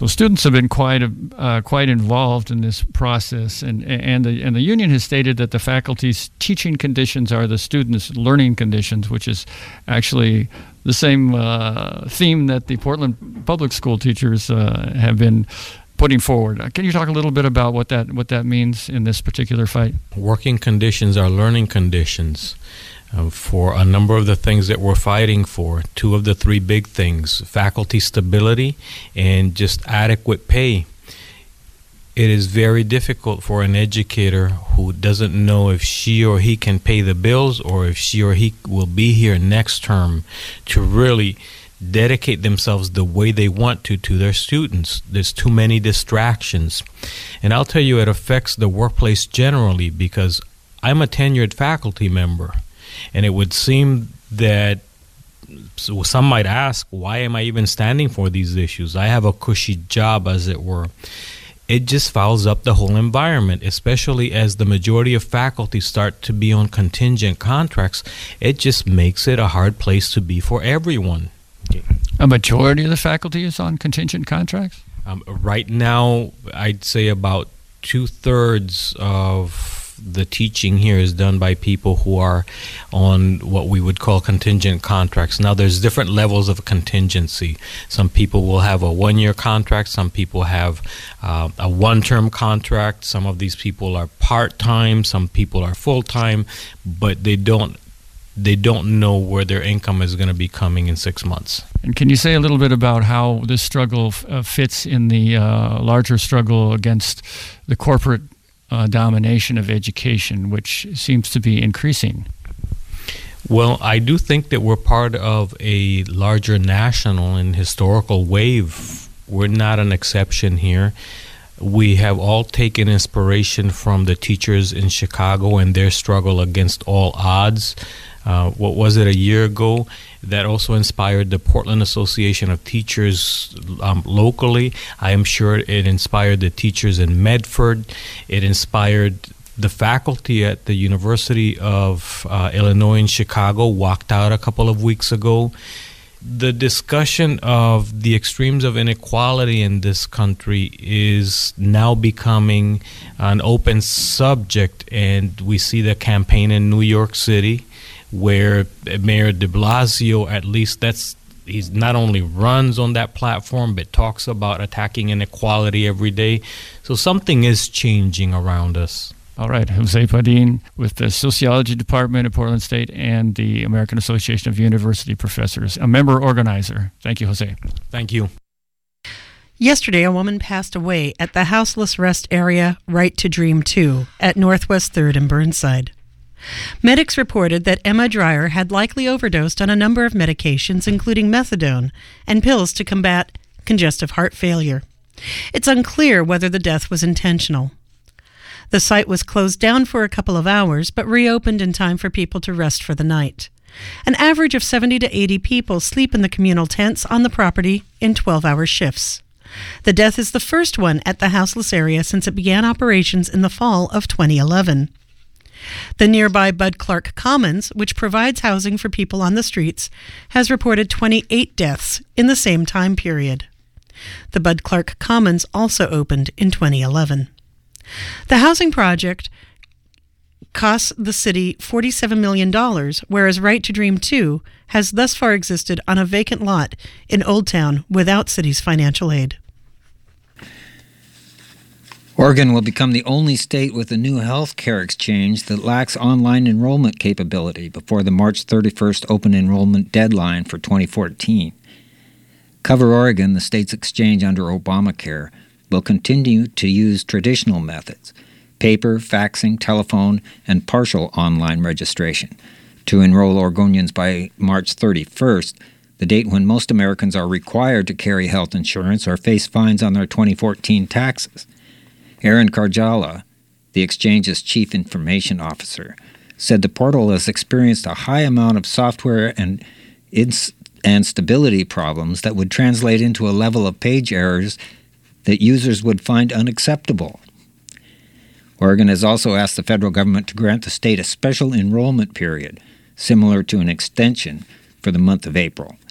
Well, students have been quite involved in this process, and the union has stated that the faculty's teaching conditions are the students' learning conditions, which is actually the same theme that the Portland public school teachers have been putting forward. Can you talk a little bit about what that means in this particular fight? Working conditions are learning conditions. For a number of the things that we're fighting for, two of the three big things, faculty stability and just adequate pay. It is very difficult for an educator who doesn't know if she or he can pay the bills or if she or he will be here next term to really dedicate themselves the way they want to their students. There's too many distractions. And I'll tell you, it affects the workplace generally because I'm a tenured faculty member. And it would seem that some might ask, why am I even standing for these issues? I have a cushy job, as it were. It just fouls up the whole environment, especially as the majority of faculty start to be on contingent contracts. It just makes it a hard place to be for everyone. A majority of the faculty is on contingent contracts? Right now, I'd say about 2/3 of the teaching here is done by people who are on what we would call contingent contracts. Now, there's different levels of contingency. Some people will have a one-year contract. Some people have a one-term contract. Some of these people are part-time. Some people are full-time, but they don't know where their income is going to be coming in 6 months. And can you say a little bit about how this struggle fits in the larger struggle against the corporate domination of education, which seems to be increasing? Well, I do think that we're part of a larger national and historical wave. We're not an exception here. We have all taken inspiration from the teachers in Chicago and their struggle against all odds. What was it, a year ago? That also inspired the Portland Association of Teachers locally. I am sure it inspired the teachers in Medford. It inspired the faculty at the University of Illinois in Chicago, walked out a couple of weeks ago. The discussion of the extremes of inequality in this country is now becoming an open subject, and we see the campaign in New York City, where Mayor de Blasio, at least he's not only runs on that platform, but talks about attacking inequality every day. So something is changing around us. All right, Jose Padin with the Sociology Department at Portland State and the American Association of University Professors, a member organizer. Thank you, Jose. Thank you. Yesterday, a woman passed away at the houseless rest area Right to Dream 2 at Northwest 3rd and Burnside. Medics reported that Emma Dreyer had likely overdosed on a number of medications, including methadone and pills to combat congestive heart failure. It's unclear whether the death was intentional. The site was closed down for a couple of hours, but reopened in time for people to rest for the night. An average of 70 to 80 people sleep in the communal tents on the property in 12-hour shifts. The death is the first one at the houseless area since it began operations in the fall of 2011. The nearby Bud Clark Commons, which provides housing for people on the streets, has reported 28 deaths in the same time period. The Bud Clark Commons also opened in 2011. The housing project costs the city $47 million, whereas Right to Dream 2 has thus far existed on a vacant lot in Old Town without city's financial aid. Oregon will become the only state with a new health care exchange that lacks online enrollment capability before the March 31st open enrollment deadline for 2014. Cover Oregon, the state's exchange under Obamacare, will continue to use traditional methods, paper, faxing, telephone, and partial online registration, to enroll Oregonians by March 31st, the date when most Americans are required to carry health insurance or face fines on their 2014 taxes. Aaron Karjala, the exchange's chief information officer, said the portal has experienced a high amount of software and stability problems that would translate into a level of page errors that users would find unacceptable. Oregon has also asked the federal government to grant the state a special enrollment period, similar to an extension, for the month of April.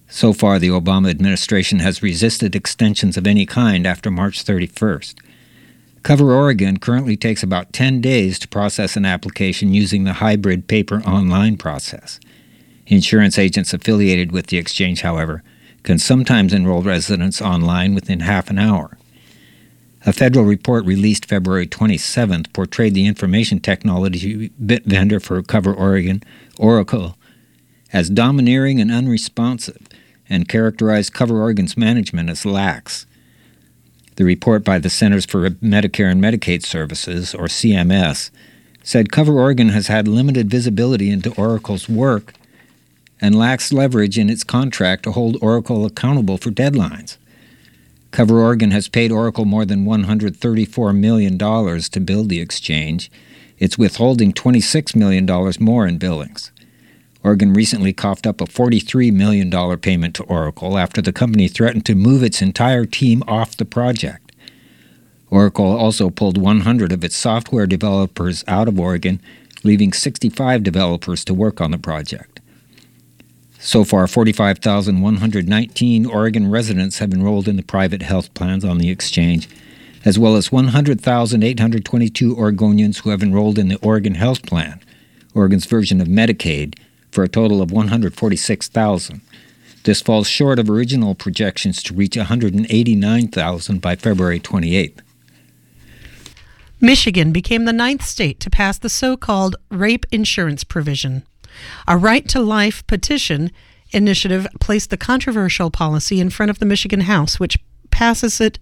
So far, the Obama administration has resisted extensions of any kind after March 31st. Cover Oregon currently takes about 10 days to process an application using the hybrid paper online process. Insurance agents affiliated with the exchange, however, can sometimes enroll residents online within half an hour. A federal report released February 27th portrayed the information technology vendor for Cover Oregon, Oracle, as domineering and unresponsive, and characterized Cover Oregon's management as lax. The report by the Centers for Medicare and Medicaid Services, or CMS, said Cover Oregon has had limited visibility into Oracle's work and lacks leverage in its contract to hold Oracle accountable for deadlines. Cover Oregon has paid Oracle more than $134 million to build the exchange. It's withholding $26 million more in billings. Oregon recently coughed up a $43 million payment to Oracle after the company threatened to move its entire team off the project. Oracle also pulled 100 of its software developers out of Oregon, leaving 65 developers to work on the project. So far, 45,119 Oregon residents have enrolled in the private health plans on the exchange, as well as 100,822 Oregonians who have enrolled in the Oregon Health Plan, Oregon's version of Medicaid, for a total of 146,000. This falls short of original projections to reach 189,000 by February 28th. Michigan became the 9th state to pass the so-called rape insurance provision. A Right to Life petition initiative placed the controversial policy in front of the Michigan House, which passed it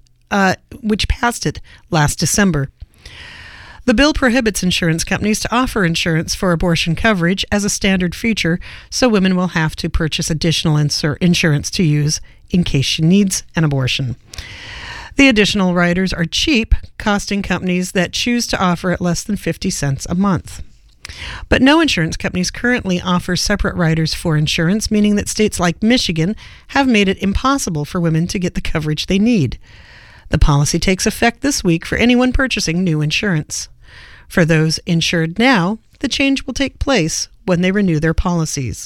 last December. The bill prohibits insurance companies to offer insurance for abortion coverage as a standard feature, so women will have to purchase additional insurance to use in case she needs an abortion. The additional riders are cheap, costing companies that choose to offer it less than 50 cents a month. But no insurance companies currently offer separate riders for insurance, meaning that states like Michigan have made it impossible for women to get the coverage they need. The policy takes effect this week for anyone purchasing new insurance. For those insured now, the change will take place when they renew their policies.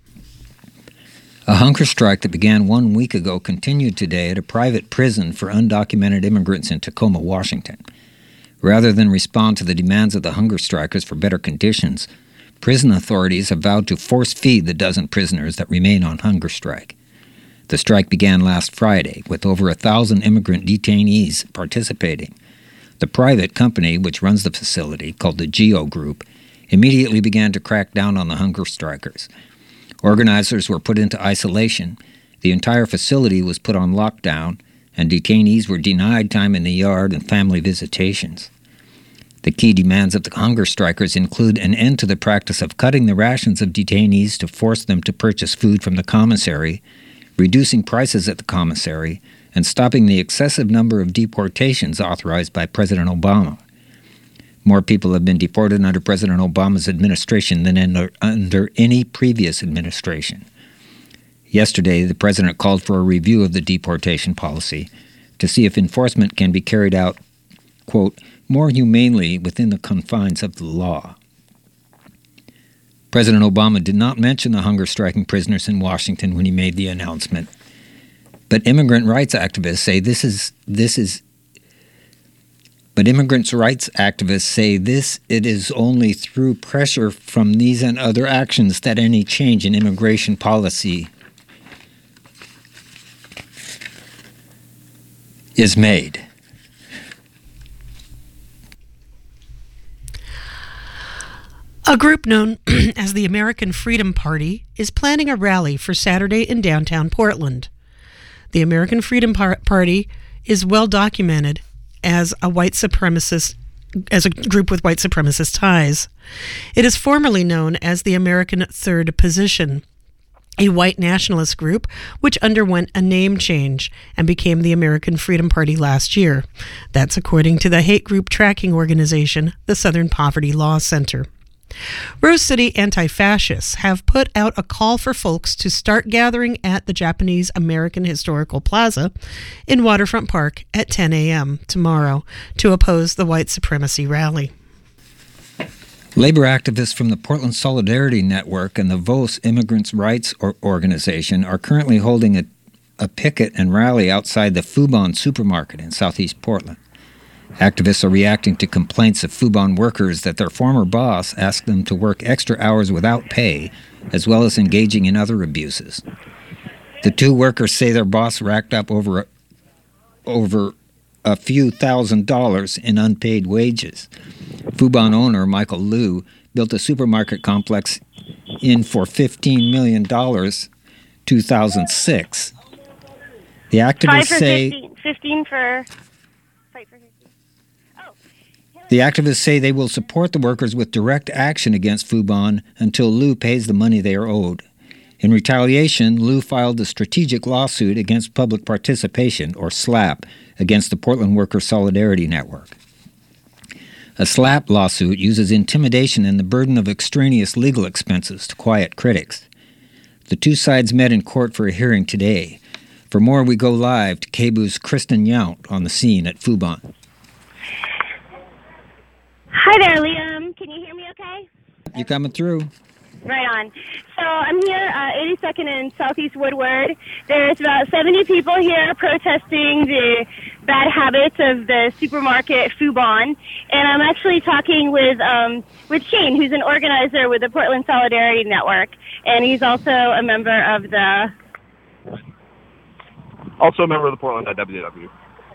A hunger strike that began 1 week ago continued today at a private prison for undocumented immigrants in Tacoma, Washington. Rather than respond to the demands of the hunger strikers for better conditions, prison authorities have vowed to force-feed the dozen prisoners that remain on hunger strike. The strike began last Friday, with over 1,000 immigrant detainees participating. The private company, which runs the facility, called the GEO Group, immediately began to crack down on the hunger strikers. Organizers were put into isolation, the entire facility was put on lockdown, and detainees were denied time in the yard and family visitations. The key demands of the hunger strikers include an end to the practice of cutting the rations of detainees to force them to purchase food from the commissary, reducing prices at the commissary, and stopping the excessive number of deportations authorized by President Obama. More people have been deported under President Obama's administration than under any previous administration. Yesterday, the president called for a review of the deportation policy to see if enforcement can be carried out, quote, more humanely within the confines of the law. President Obama did not mention the hunger-striking prisoners in Washington when he made the announcement. But immigrants' rights activists say it is only through pressure from these and other actions that any change in immigration policy is made. A group known as the American Freedom Party is planning a rally for Saturday in downtown Portland. The American Freedom Party is well documented as a group with white supremacist ties. It is formerly known as the American Third Position, a white nationalist group which underwent a name change and became the American Freedom Party last year. That's according to the hate group tracking organization, the Southern Poverty Law Center. Rose City anti-fascists have put out a call for folks to start gathering at the Japanese American Historical Plaza in Waterfront Park at 10 a.m. tomorrow to oppose the white supremacy rally. Labor activists from the Portland Solidarity Network and the VOS Immigrants' Rights Organization are currently holding a picket and rally outside the Fubon supermarket in southeast Portland. Activists are reacting to complaints of Fubon workers that their former boss asked them to work extra hours without pay, as well as engaging in other abuses. The two workers say their boss racked up over a few $1,000s in unpaid wages. Fubon owner Michael Liu built a supermarket complex for $15 million 2006. The activists say 15 for fight for 15. The activists say they will support the workers with direct action against Fubon until Liu pays the money they are owed. In retaliation, Liu filed a strategic lawsuit against public participation, or SLAP, against the Portland Workers Solidarity Network. A SLAP lawsuit uses intimidation and the burden of extraneous legal expenses to quiet critics. The two sides met in court for a hearing today. For more, we go live to KBOO's Kristen Yount on the scene at Fubon. Hi there, Liam. Can you hear me okay? You coming through? Right on. So I'm here, 82nd and Southeast Woodward. There's about 70 people here protesting the bad habits of the supermarket Fubon. And I'm actually talking with Shane, who's an organizer with the Portland Solidarity Network. And he's also a member of the... Also a member of the Portland IWW.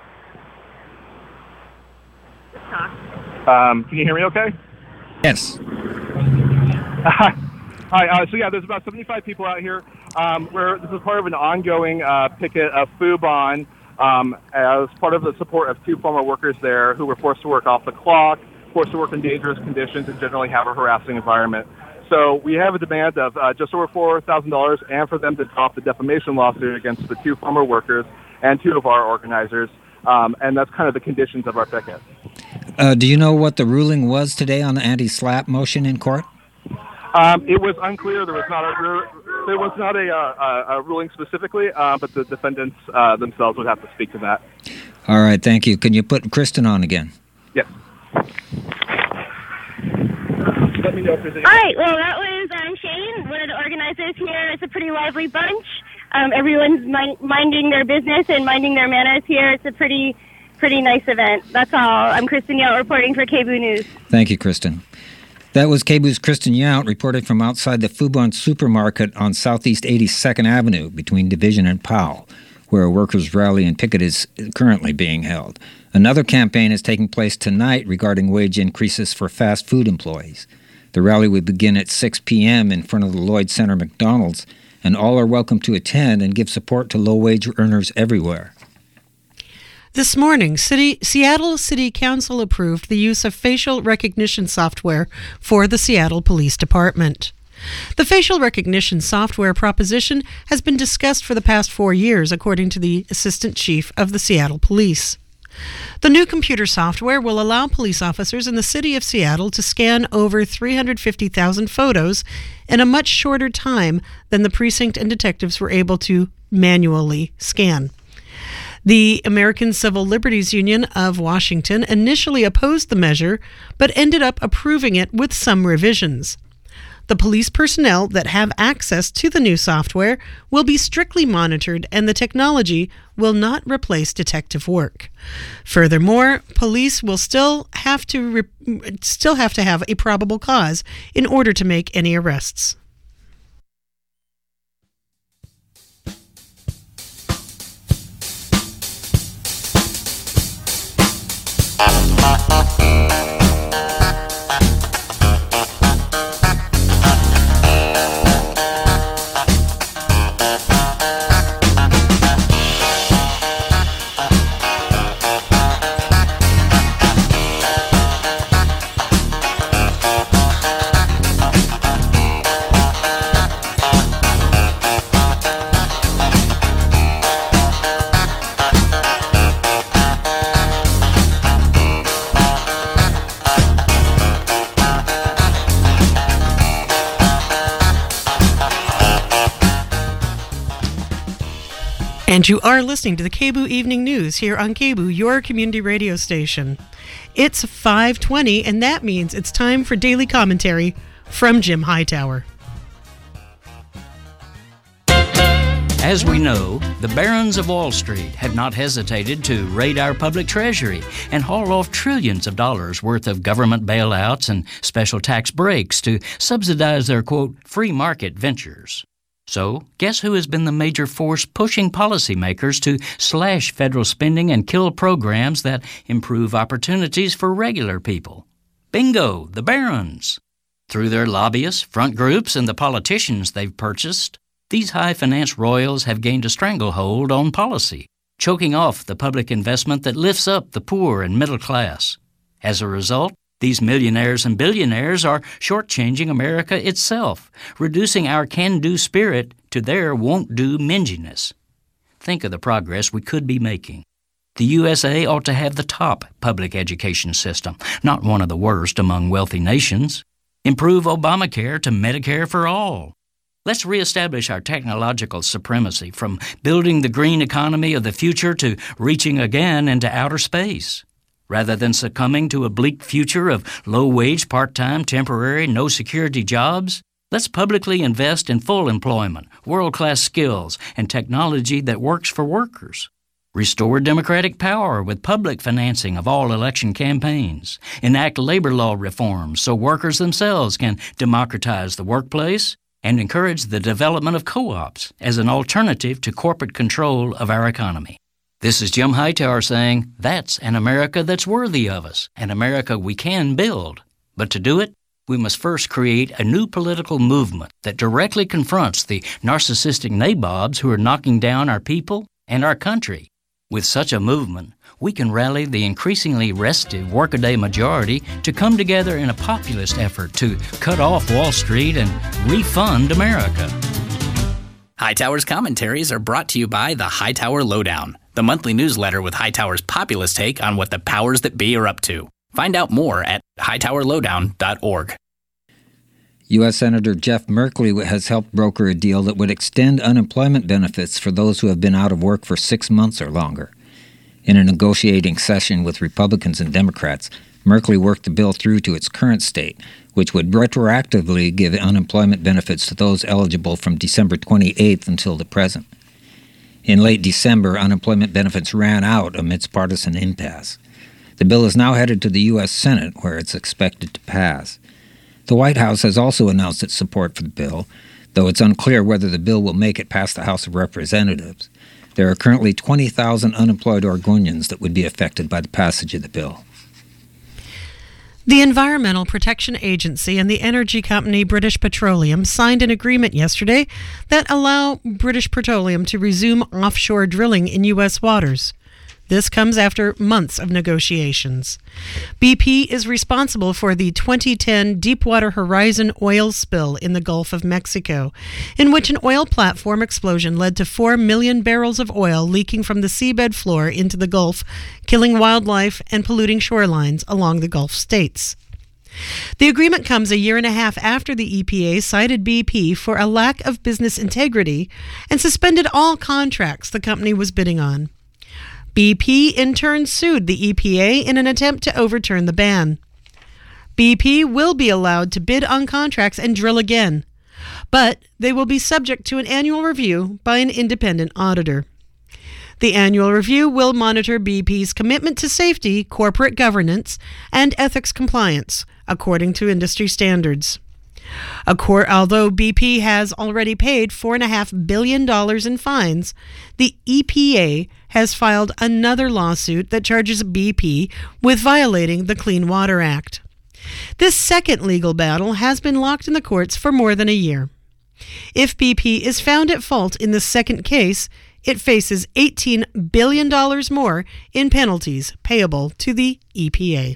Can you hear me okay? Yes. Hi. So there's about 75 people out here. This is part of an ongoing picket of Fubon as part of the support of two former workers there who were forced to work off the clock, forced to work in dangerous conditions, and generally have a harassing environment. So we have a demand of just over $4,000 and for them to drop the defamation lawsuit against the two former workers and two of our organizers. And that's kind of the conditions of our picket. Do you know what the ruling was today on the anti-SLAP motion in court? It was unclear. There was not a ruling specifically, but the defendants themselves would have to speak to that. All right, thank you. Can you put Kristen on again? Yes. Let me know if there's any... All right, well, that was Shane, one of the organizers here. It's a pretty lively bunch. Everyone's minding their business and minding their manners here. It's a pretty nice event. That's all. I'm Kristen Yount reporting for KBOO News. Thank you, Kristen. That was KBOO's Kristen Yount reporting from outside the Fubon supermarket on Southeast 82nd Avenue between Division and Powell, where a workers' rally and picket is currently being held. Another campaign is taking place tonight regarding wage increases for fast food employees. The rally will begin at 6 p.m. in front of the Lloyd Center McDonald's, and all are welcome to attend and give support to low-wage earners everywhere. This morning, Seattle City Council approved the use of facial recognition software for the Seattle Police Department. The facial recognition software proposition has been discussed for the past 4 years, according to the Assistant Chief of the Seattle Police. The new computer software will allow police officers in the city of Seattle to scan over 350,000 photos in a much shorter time than the precinct and detectives were able to manually scan. The American Civil Liberties Union of Washington initially opposed the measure, but ended up approving it with some revisions. The police personnel that have access to the new software will be strictly monitored, and the technology will not replace detective work. Furthermore, police will still have to have a probable cause in order to make any arrests. And you are listening to the KBOO Evening News here on KBOO, your community radio station. It's 5:20, and that means it's time for daily commentary from Jim Hightower. As we know, the barons of Wall Street have not hesitated to raid our public treasury and haul off trillions of dollars worth of government bailouts and special tax breaks to subsidize their, quote, free market ventures. So, guess who has been the major force pushing policymakers to slash federal spending and kill programs that improve opportunities for regular people? Bingo, the barons. Through their lobbyists, front groups, and the politicians they've purchased, these high finance royals have gained a stranglehold on policy, choking off the public investment that lifts up the poor and middle class. As a result, these millionaires and billionaires are shortchanging America itself, reducing our can-do spirit to their won't-do minginess. Think of the progress we could be making. The USA ought to have the top public education system, not one of the worst among wealthy nations. Improve Obamacare to Medicare for all. Let's reestablish our technological supremacy, from building the green economy of the future to reaching again into outer space. Rather than succumbing to a bleak future of low-wage, part-time, temporary, no-security jobs, let's publicly invest in full employment, world-class skills, and technology that works for workers. Restore democratic power with public financing of all election campaigns. Enact labor law reforms so workers themselves can democratize the workplace, and encourage the development of co-ops as an alternative to corporate control of our economy. This is Jim Hightower saying, that's an America that's worthy of us, an America we can build. But to do it, we must first create a new political movement that directly confronts the narcissistic nabobs who are knocking down our people and our country. With such a movement, we can rally the increasingly restive workaday majority to come together in a populist effort to cut off Wall Street and refund America. Hightower's commentaries are brought to you by the Hightower Lowdown, the monthly newsletter with Hightower's populist take on what the powers that be are up to. Find out more at hightowerlowdown.org. U.S. Senator Jeff Merkley has helped broker a deal that would extend unemployment benefits for those who have been out of work for 6 months or longer. In a negotiating session with Republicans and Democrats, Merkley worked the bill through to its current state, which would retroactively give unemployment benefits to those eligible from December 28th until the present. In late December, unemployment benefits ran out amidst partisan impasse. The bill is now headed to the U.S. Senate, where it's expected to pass. The White House has also announced its support for the bill, though it's unclear whether the bill will make it past the House of Representatives. There are currently 20,000 unemployed Oregonians that would be affected by the passage of the bill. The Environmental Protection Agency and the energy company British Petroleum signed an agreement yesterday that allow British Petroleum to resume offshore drilling in U.S. waters. This comes after months of negotiations. BP is responsible for the 2010 Deepwater Horizon oil spill in the Gulf of Mexico, in which an oil platform explosion led to 4 million barrels of oil leaking from the seabed floor into the Gulf, killing wildlife and polluting shorelines along the Gulf states. The agreement comes a year and a half after the EPA cited BP for a lack of business integrity and suspended all contracts the company was bidding on. BP in turn sued the EPA in an attempt to overturn the ban. BP will be allowed to bid on contracts and drill again, but they will be subject to an annual review by an independent auditor. The annual review will monitor BP's commitment to safety, corporate governance, and ethics compliance, according to industry standards. Although BP has already paid $4.5 billion in fines, the EPA has filed another lawsuit that charges BP with violating the Clean Water Act. This second legal battle has been locked in the courts for more than a year. If BP is found at fault in the second case, it faces $18 billion more in penalties payable to the EPA.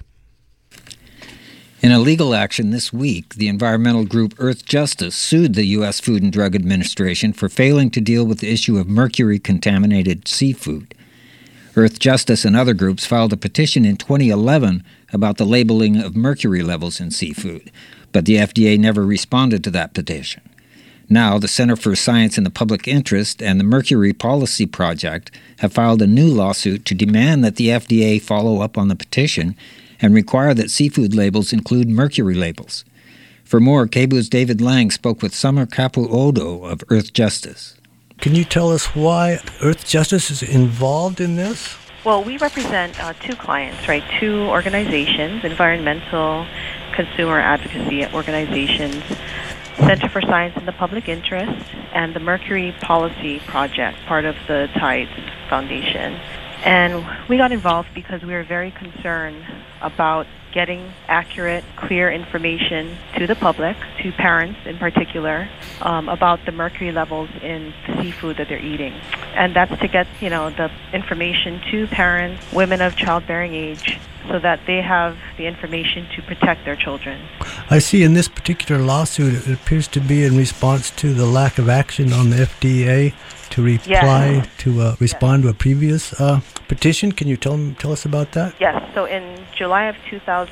In a legal action this week, the environmental group Earth Justice sued the U.S. Food and Drug Administration for failing to deal with the issue of mercury-contaminated seafood. Earth Justice and other groups filed a petition in 2011 about the labeling of mercury levels in seafood, but the FDA never responded to that petition. Now, the Center for Science in the Public Interest and the Mercury Policy Project have filed a new lawsuit to demand that the FDA follow up on the petition and require that seafood labels include mercury labels. For more, KBOO's David Lang spoke with Summer Capuodo of Earth Justice. Can you tell us why Earth Justice is involved in this? Well, we represent two clients, right? Two organizations, environmental consumer advocacy organizations, Center for Science in the Public Interest, and the Mercury Policy Project, part of the Tides Foundation. And we got involved because we were very concerned about getting accurate, clear information to the public, to parents in particular, about the mercury levels in the seafood that they're eating. And that's to get, the information to parents, women of childbearing age, so that they have the information to protect their children. I see in this particular lawsuit, it appears to be in response to the lack of action on the FDA to reply, to respond to a previous petition. Can you tell us about that? Yes. So in July of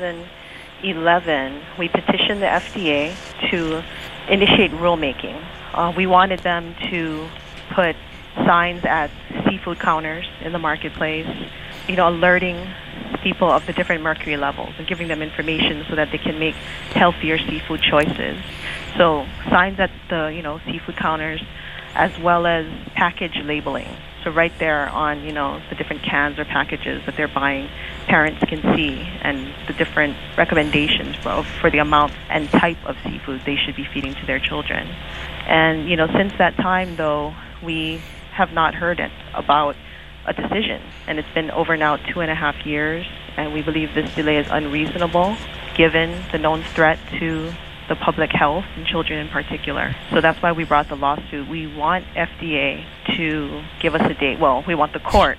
2011, we petitioned the FDA to initiate rulemaking. We wanted them to put signs at seafood counters in the marketplace, alerting people of the different mercury levels and giving them information so that they can make healthier seafood choices. So signs at the, seafood counters, as well as package labeling. So right there on, the different cans or packages that they're buying, parents can see, and the different recommendations for the amount and type of seafood they should be feeding to their children. And, since that time, though, we have not heard about a decision. And it's been over now 2.5 years, and we believe this delay is unreasonable given the known threat to the public health and children in particular. So that's why we brought the lawsuit. We want FDA to give us a date. Well, we want the court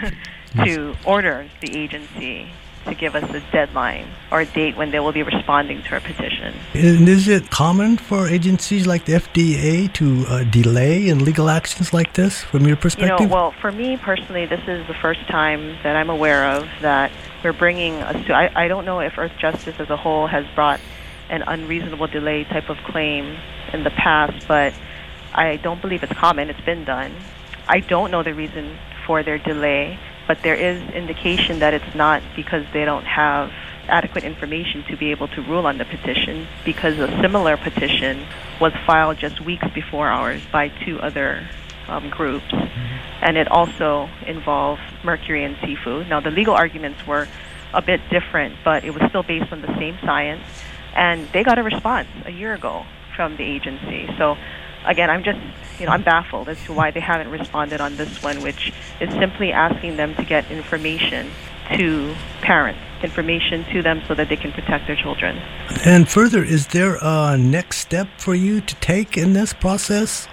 to order the agency to give us a deadline or a date when they will be responding to our petition. And is it common for agencies like the FDA to delay in legal actions like this, from your perspective? Well, for me personally, this is the first time that I'm aware of that we're bringing a suit. I don't know if Earth Justice as a whole has brought an unreasonable delay type of claim in the past, but I don't believe it's common. It's been done. I don't know the reason for their delay, but there is indication that it's not because they don't have adequate information to be able to rule on the petition, because a similar petition was filed just weeks before ours by two other groups, and it also involved mercury and seafood. Now, the legal arguments were a bit different, but it was still based on the same science, and they got a response a year ago from the agency. So again, I'm baffled as to why they haven't responded on this one, which is simply asking them to get information to parents, information to them so that they can protect their children. And further, is there a next step for you to take in this process?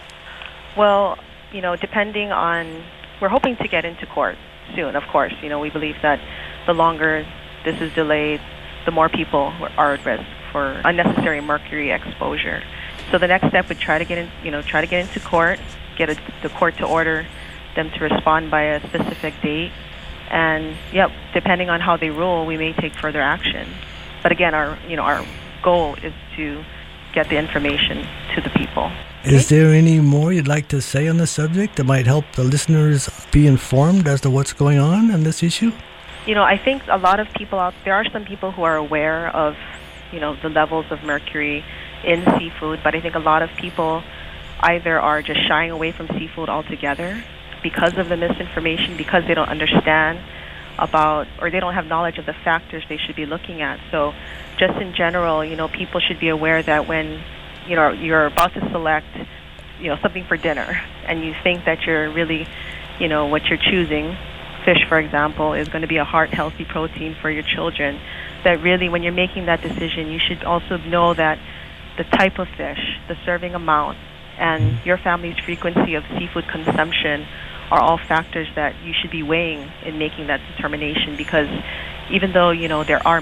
Well, depending on, we're hoping to get into court soon, of course. We believe that the longer this is delayed, the more people are at risk for unnecessary mercury exposure. So the next step would try to get into court, get the court to order them to respond by a specific date, and depending on how they rule, we may take further action. But again, our goal is to get the information to the people. Is there any more you'd like to say on the subject that might help the listeners be informed as to what's going on this issue? I think a lot of people there are some people who are aware of, the levels of mercury in seafood, but I think a lot of people either are just shying away from seafood altogether because of the misinformation, because they don't understand about, or they don't have knowledge of the factors they should be looking at. So just in general, people should be aware that when, you're about to select, something for dinner, and you think that you're really, what you're choosing, fish, for example, is going to be a heart-healthy protein for your children, that really when you're making that decision, you should also know that the type of fish, the serving amount, and your family's frequency of seafood consumption are all factors that you should be weighing in making that determination, because even though, there are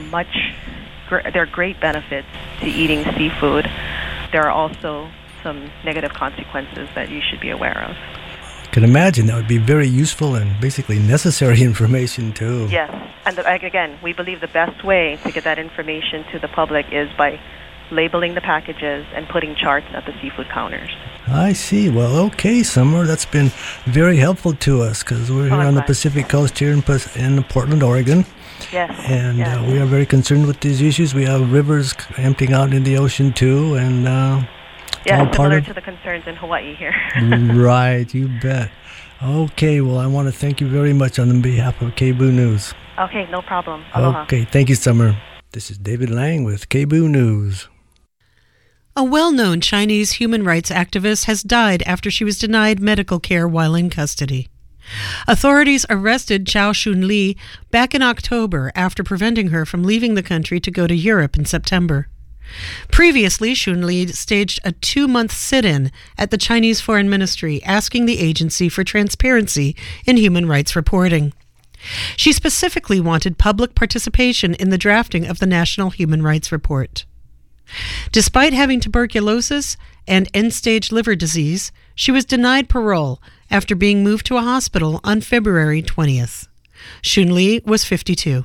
great benefits to eating seafood, there are also some negative consequences that you should be aware of. I can imagine that would be very useful and basically necessary information too. Yes, and again, we believe the best way to get that information to the public is by labeling the packages, and putting charts at the seafood counters. I see. Well, okay, Summer. That's been very helpful to us because we're here on the Pacific Coast here in Portland, Oregon. Yes. And we are very concerned with these issues. We have rivers emptying out in the ocean, too. And similar to the concerns in Hawaii here. Right, you bet. Okay, well, I want to thank you very much on behalf of KBOO News. Okay, no problem. Aloha. Okay, thank you, Summer. This is David Lang with KBOO News. A well-known Chinese human rights activist has died after she was denied medical care while in custody. Authorities arrested Chao Shun-li back in October after preventing her from leaving the country to go to Europe in September. Previously, Shun-li staged a 2-month sit-in at the Chinese Foreign Ministry asking the agency for transparency in human rights reporting. She specifically wanted public participation in the drafting of the National Human Rights Report. Despite having tuberculosis and end-stage liver disease, she was denied parole after being moved to a hospital on February 20th. Shun-li was 52.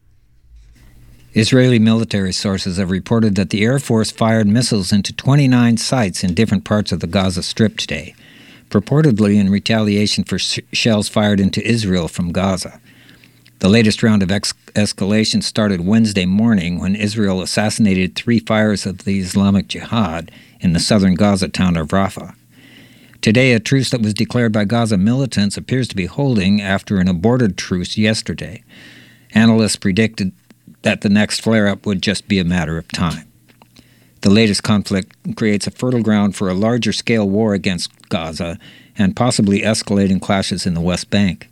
Israeli military sources have reported that the Air Force fired missiles into 29 sites in different parts of the Gaza Strip today, purportedly in retaliation for shells fired into Israel from Gaza. The latest round of escalation started Wednesday morning when Israel assassinated 3 fighters of the Islamic Jihad in the southern Gaza town of Rafah. Today, a truce that was declared by Gaza militants appears to be holding after an aborted truce yesterday. Analysts predicted that the next flare-up would just be a matter of time. The latest conflict creates a fertile ground for a larger-scale war against Gaza and possibly escalating clashes in the West Bank.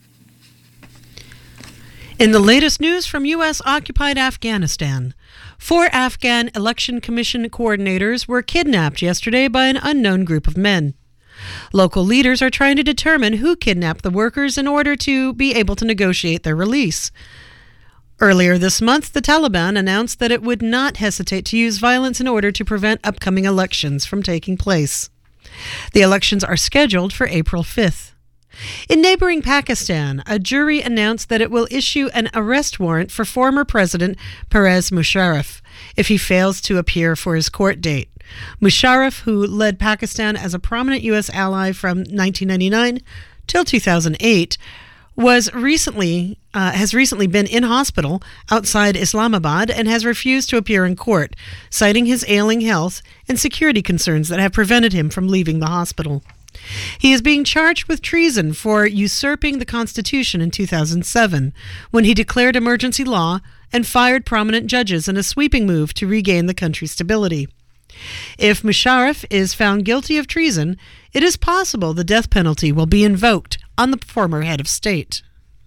In the latest news from U.S.-occupied Afghanistan, 4 Afghan Election Commission coordinators were kidnapped yesterday by an unknown group of men. Local leaders are trying to determine who kidnapped the workers in order to be able to negotiate their release. Earlier this month, the Taliban announced that it would not hesitate to use violence in order to prevent upcoming elections from taking place. The elections are scheduled for April 5th. In neighboring Pakistan, a jury announced that it will issue an arrest warrant for former President Pervez Musharraf if he fails to appear for his court date. Musharraf, who led Pakistan as a prominent U.S. ally from 1999 till 2008, has recently been in hospital outside Islamabad and has refused to appear in court, citing his ailing health and security concerns that have prevented him from leaving the hospital. He is being charged with treason for usurping the Constitution in 2007, when he declared emergency law and fired prominent judges in a sweeping move to regain the country's stability. If Musharraf is found guilty of treason, it is possible the death penalty will be invoked on the former head of state.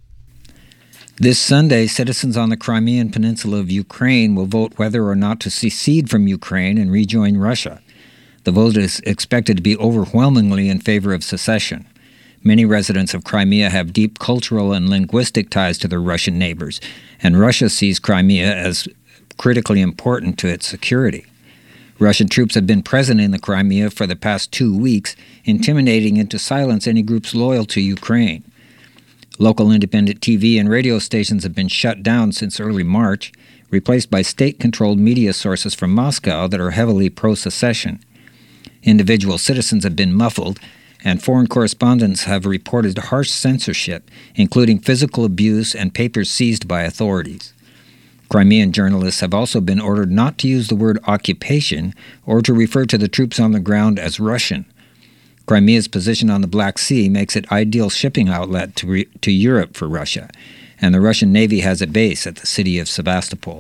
This Sunday, citizens on the Crimean Peninsula of Ukraine will vote whether or not to secede from Ukraine and rejoin Russia. The vote is expected to be overwhelmingly in favor of secession. Many residents of Crimea have deep cultural and linguistic ties to their Russian neighbors, and Russia sees Crimea as critically important to its security. Russian troops have been present in the Crimea for the past 2 weeks, intimidating into silence any groups loyal to Ukraine. Local independent TV and radio stations have been shut down since early March, replaced by state-controlled media sources from Moscow that are heavily pro-secession. Individual citizens have been muffled, and foreign correspondents have reported harsh censorship, including physical abuse and papers seized by authorities. Crimean journalists have also been ordered not to use the word occupation or to refer to the troops on the ground as Russian. Crimea's position on the Black Sea makes it ideal shipping outlet to Europe for Russia, and the Russian Navy has a base at the city of Sevastopol.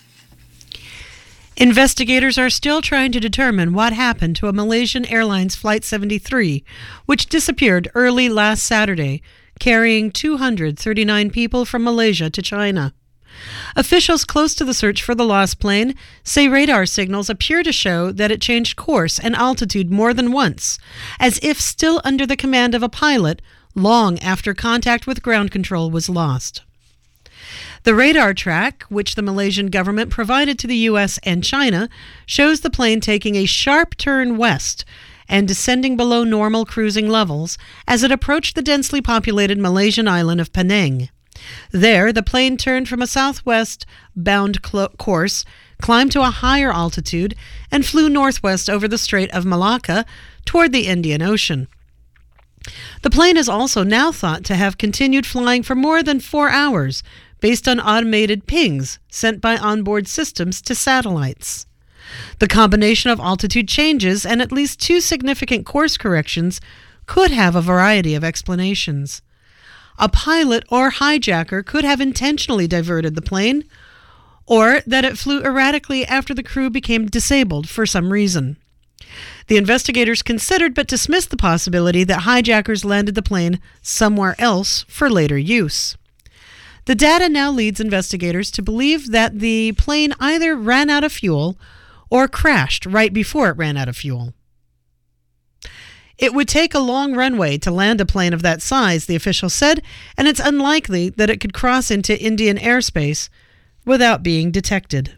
Investigators are still trying to determine what happened to a Malaysian Airlines Flight 73, which disappeared early last Saturday, carrying 239 people from Malaysia to China. Officials close to the search for the lost plane say radar signals appear to show that it changed course and altitude more than once, as if still under the command of a pilot long after contact with ground control was lost. The radar track, which the Malaysian government provided to the U.S. and China, shows the plane taking a sharp turn west and descending below normal cruising levels as it approached the densely populated Malaysian island of Penang. There, the plane turned from a southwest-bound course, climbed to a higher altitude, and flew northwest over the Strait of Malacca toward the Indian Ocean. The plane is also now thought to have continued flying for more than 4 hours, based on automated pings sent by onboard systems to satellites. The combination of altitude changes and at least 2 significant course corrections could have a variety of explanations. A pilot or hijacker could have intentionally diverted the plane, or that it flew erratically after the crew became disabled for some reason. The investigators considered but dismissed the possibility that hijackers landed the plane somewhere else for later use. The data now leads investigators to believe that the plane either ran out of fuel or crashed right before it ran out of fuel. It would take a long runway to land a plane of that size, the official said, and it's unlikely that it could cross into Indian airspace without being detected.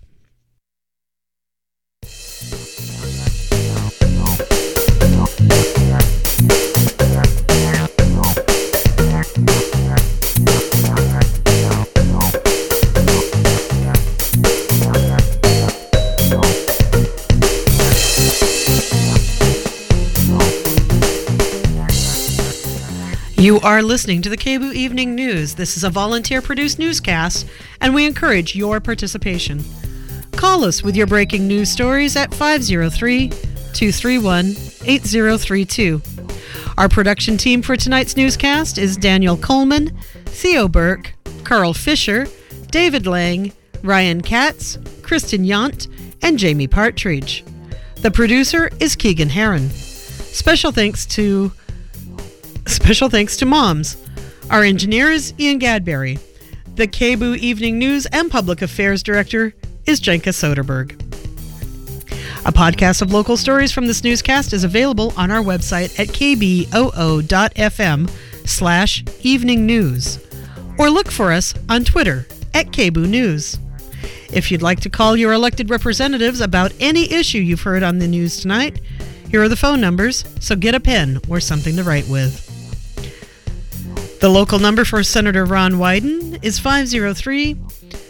You are listening to the KBOO Evening News. This is a volunteer-produced newscast, and we encourage your participation. Call us with your breaking news stories at 503-231-8032. Our production team for tonight's newscast is Daniel Coleman, Theo Burke, Carl Fisher, David Lang, Ryan Katz, Kristen Yount, and Jamie Partridge. The producer is Keegan Herron. Special thanks to Moms. Our engineer is Ian Gadberry. The KBOO Evening News and Public Affairs Director is Jenka Soderberg. A podcast of local stories from this newscast is available on our website at kboo.fm/evening news, or look for us on Twitter at KBOO News. If you'd like to call your elected representatives about any issue you've heard on the news tonight, here are the phone numbers, so get a pen or something to write with. The local number for Senator Ron Wyden is 503